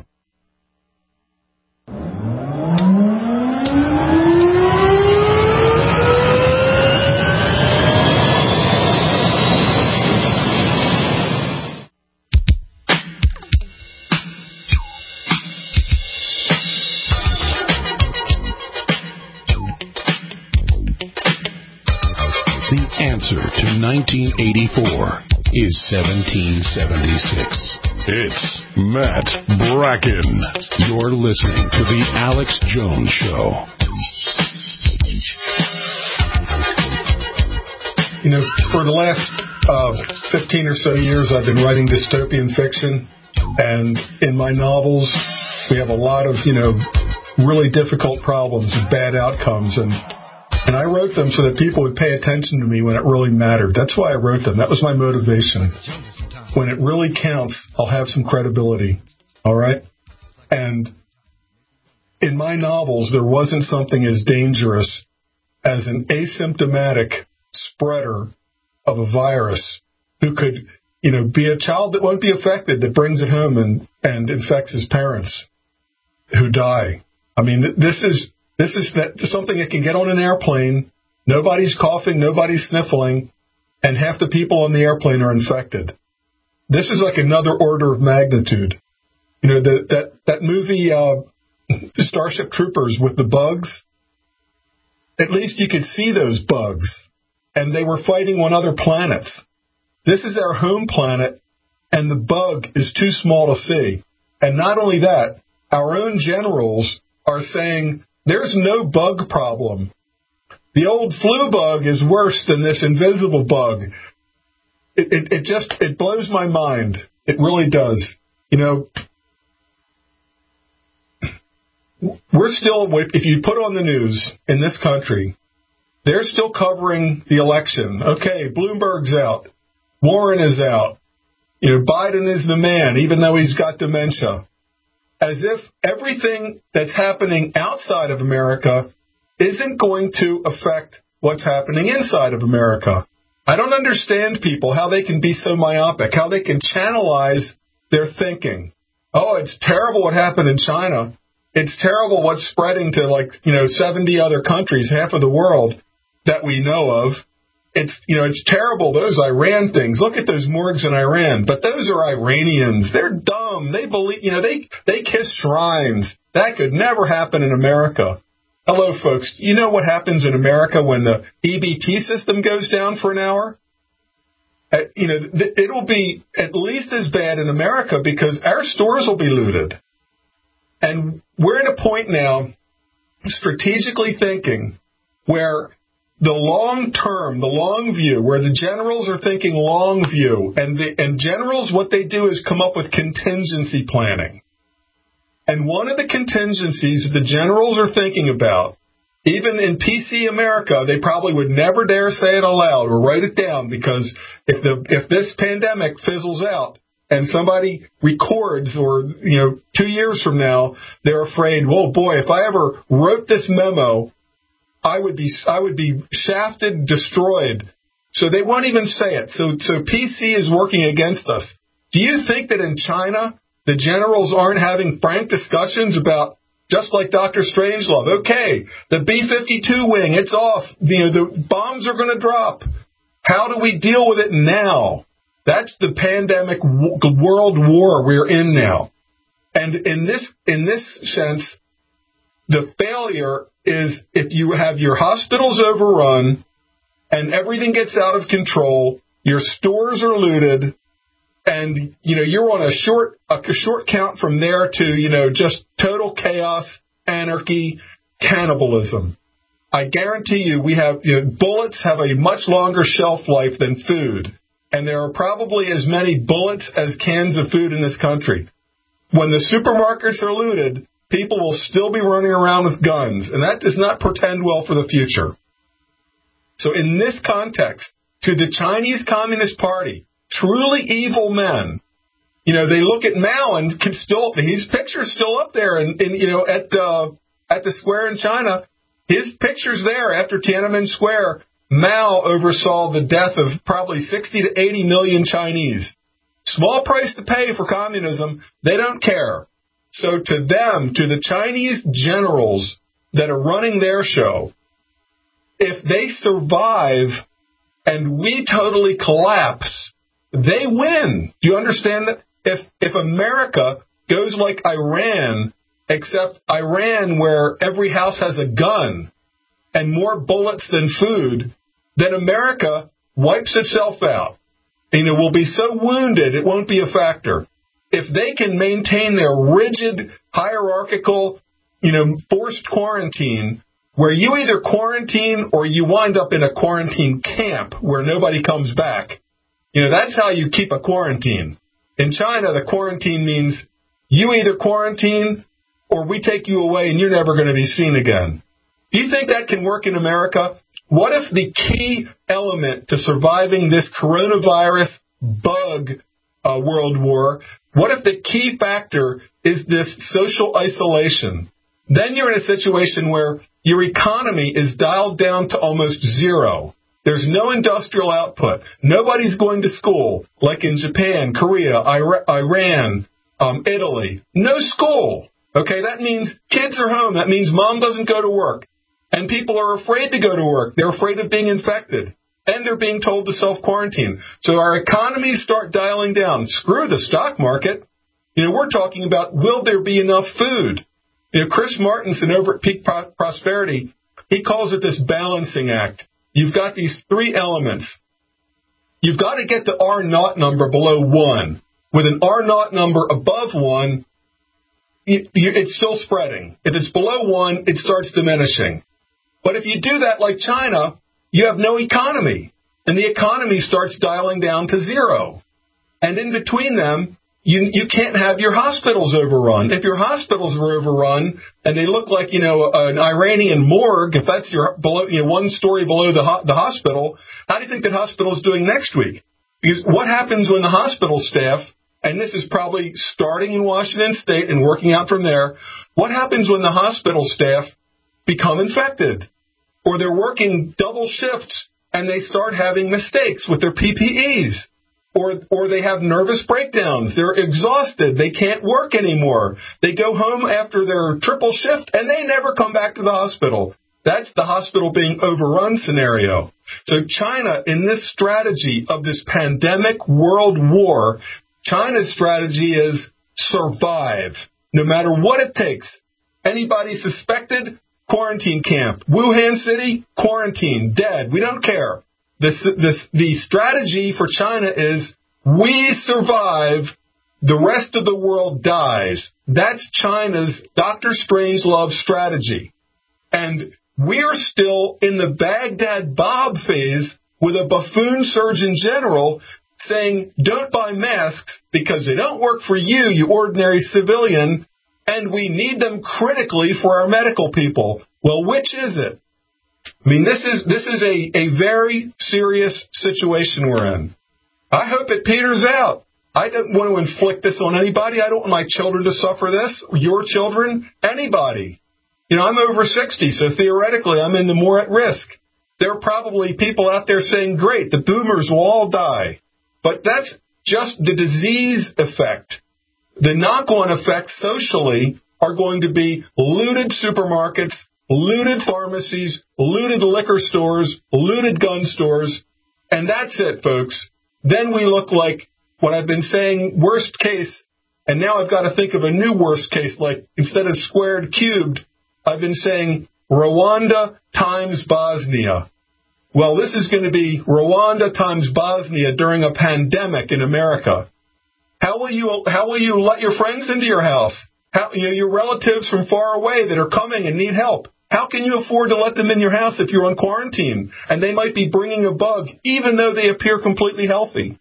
To nineteen eighty-four is seventeen seventy-six. It's Matt Bracken. You're listening to The Alex Jones Show. You know, for the last uh, fifteen or so years, I've been writing dystopian fiction, and in my novels, we have a lot of, you know, really difficult problems and bad outcomes, and And I wrote them so that people would pay attention to me when it really mattered. That's why I wrote them. That was my motivation. When it really counts, I'll have some credibility. All right? And in my novels, there wasn't something as dangerous as an asymptomatic spreader of a virus who could, you know, be a child that won't be affected, that brings it home and, and infects his parents who die. I mean, this is... This is that, something that can get on an airplane, nobody's coughing, nobody's sniffling, and half the people on the airplane are infected. This is like another order of magnitude. You know, the, that, that movie, uh, Starship Troopers with the bugs, at least you could see those bugs, and they were fighting on other planets. This is our home planet, and the bug is too small to see. And not only that, our own generals are saying, there's no bug problem. The old flu bug is worse than this invisible bug. It, it, it just, it blows my mind. It really does. You know, we're still, if you put on the news in this country, they're still covering the election. Okay, Bloomberg's out. Warren is out. You know, Biden is the man, even though he's got dementia. As if everything that's happening outside of America isn't going to affect what's happening inside of America. I don't understand people, how they can be so myopic, how they can channelize their thinking. Oh, it's terrible what happened in China. It's terrible what's spreading to, like, you know, seventy other countries, half of the world that we know of. It's, you know, it's terrible, those Iran things. Look at those morgues in Iran. But those are Iranians. They're dumb. They believe, you know, they, they kiss shrines. That could never happen in America. Hello, folks. You know what happens in America when the E B T system goes down for an hour? Uh, you know, th- it'll be at least as bad in America because our stores will be looted. And we're at a point now, strategically thinking, where the long term, the long view, where the generals are thinking long view, and the, and generals, what they do is come up with contingency planning. And one of the contingencies the generals are thinking about, even in P C America, they probably would never dare say it aloud or write it down, because if the if this pandemic fizzles out and somebody records, or, you know, two years from now, they're afraid, well, boy, if I ever wrote this memo, I would be I would be shafted, destroyed. So they won't even say it. So so P C is working against us. Do you think that in China the generals aren't having frank discussions about, just like Doctor Strangelove, okay, the B fifty-two wing, it's off. You know, the bombs are going to drop. How do we deal with it now? That's the pandemic world war we're in now. And in this in this sense, the failure is if you have your hospitals overrun and everything gets out of control, your stores are looted, and, you know, you're on a short a short count from there to, you know, just total chaos, anarchy, cannibalism. I guarantee you we have, you know, bullets have a much longer shelf life than food, and there are probably as many bullets as cans of food in this country. When the supermarkets are looted, people will still be running around with guns, and that does not portend well for the future. So in this context, to the Chinese Communist Party, truly evil men, you know, they look at Mao and can still, his picture's still up there, and, and you know, at uh, at the square in China, his picture's there after Tiananmen Square. Mao oversaw the death of probably sixty to eighty million Chinese. Small price to pay for communism. They don't care. So to them, to the Chinese generals that are running their show, if they survive and we totally collapse, they win. Do you understand that? If if America goes like Iran, except Iran where every house has a gun and more bullets than food, then America wipes itself out. And it will be so wounded it won't be a factor. If they can maintain their rigid, hierarchical, you know, forced quarantine, where you either quarantine or you wind up in a quarantine camp where nobody comes back, you know, that's how you keep a quarantine. In China, the quarantine means you either quarantine or we take you away and you're never going to be seen again. Do you think that can work in America? What if the key element to surviving this coronavirus bug uh, world war, what if the key factor is this social isolation? Then you're in a situation where your economy is dialed down to almost zero. There's no industrial output. Nobody's going to school, like in Japan, Korea, Iran, um, Italy. No school. Okay, that means kids are home. That means mom doesn't go to work. And people are afraid to go to work. They're afraid of being infected. And they're being told to self-quarantine. So our economies start dialing down. Screw the stock market. You know, we're talking about, will there be enough food? You know, Chris Martenson over at Peak Prosperity, he calls it this balancing act. You've got these three elements. You've got to get the R naught number below one. With an R naught number above one, it, it's still spreading. If it's below one, it starts diminishing. But if you do that like China, you have no economy. And the economy starts dialing down to zero. And in between them, you you can't have your hospitals overrun. If your hospitals are overrun and they look like, you know, an Iranian morgue, if that's your below, you know, one story below the ho- the hospital, how do you think that hospital is doing next week? Because what happens when the hospital staff, and this is probably starting in Washington State and working out from there, what happens when the hospital staff become infected? or they're working double shifts and they start having mistakes with their P P Es. Or or they have nervous breakdowns. They're exhausted. They can't work anymore. They go home after their triple shift, and they never come back to the hospital. That's the hospital being overrun scenario. So China, in this strategy of this pandemic world war, China's strategy is survive, no matter what it takes. Anybody suspected, quarantine camp. Wuhan City, quarantine, dead. We don't care. This, this, the strategy for China is we survive, the rest of the world dies. That's China's Doctor Strangelove strategy. And we're still in the Baghdad Bob phase with a buffoon surgeon general saying don't buy masks because they don't work for you, you ordinary civilian, and we need them critically for our medical people. Well, which is it? I mean, this is this is a, a very serious situation we're in. I hope it peters out. I don't want to inflict this on anybody. I don't want my children to suffer this, your children, anybody. You know, I'm over sixty, so theoretically I'm in the more at risk. There are probably people out there saying, great, the boomers will all die. But that's just the disease effect. The knock-on effects socially are going to be looted supermarkets, looted pharmacies, looted liquor stores, looted gun stores, and that's it, folks. Then we look like what I've been saying, worst case, and now I've got to think of a new worst case, like instead of squared, cubed, I've been saying Rwanda times Bosnia. Well, this is going to be Rwanda times Bosnia during a pandemic in America. How will you, how will you let your friends into your house? How, you know, your relatives from far away that are coming and need help. How can you afford to let them in your house if you're on quarantine and they might be bringing a bug even though they appear completely healthy?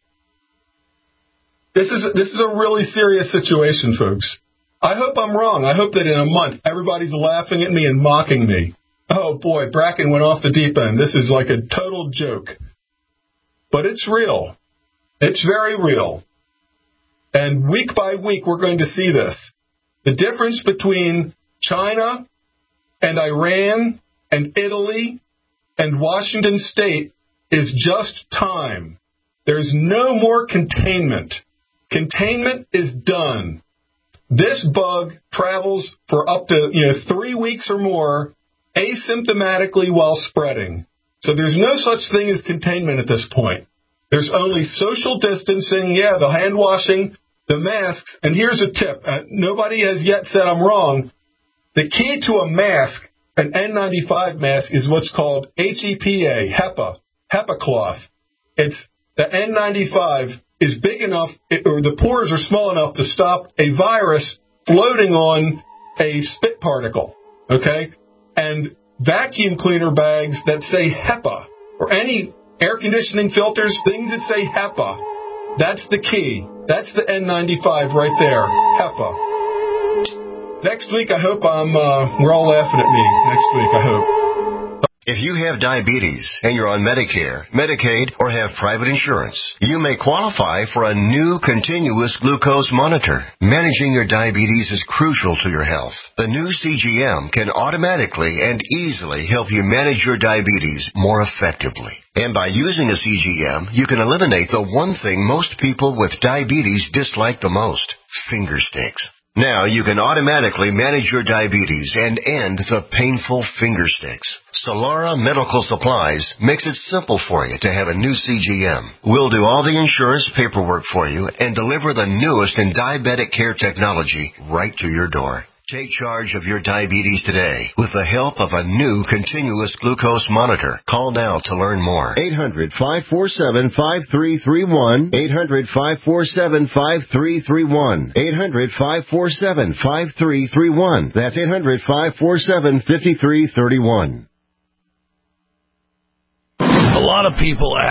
This is this is a really serious situation, folks. I hope I'm wrong. I hope that in a month everybody's laughing at me and mocking me. Oh, boy, Bracken went off the deep end. This is like a total joke. But it's real. It's very real. And week by week we're going to see this. The difference between China and Iran and Italy and Washington State is just time. There's no more containment. Containment is done. This bug travels for up to, you know, three weeks or more asymptomatically while spreading. So there's no such thing as containment at this point. There's only social distancing, yeah, the hand washing, the masks. And here's a tip. Uh, nobody has yet said I'm wrong. The key to a mask, an N ninety-five mask, is what's called H E P A, HEPA, HEPA cloth. It's the N ninety-five is big enough, it, or the pores are small enough to stop a virus floating on a spit particle, okay? And vacuum cleaner bags that say HEPA, or any air conditioning filters, things that say HEPA, that's the key. That's the N ninety-five right there, HEPA. Next week, I hope I'm, uh, we're all laughing at me next week, I hope. If you have diabetes and you're on Medicare, Medicaid, or have private insurance, you may qualify for a new continuous glucose monitor. Managing your diabetes is crucial to your health. The new C G M can automatically and easily help you manage your diabetes more effectively. And by using a C G M, you can eliminate the one thing most people with diabetes dislike the most, finger sticks. Now you can automatically manage your diabetes and end the painful finger sticks. Solara Medical Supplies makes it simple for you to have a new C G M. We'll do all the insurance paperwork for you and deliver the newest in diabetic care technology right to your door. Take charge of your diabetes today with the help of a new continuous glucose monitor. Call now to learn more. eight hundred, five four seven, five three three one. eight hundred, five four seven, five three three one. eight hundred, five four seven, five three three one. That's eight hundred, five four seven, five three three one. A lot of people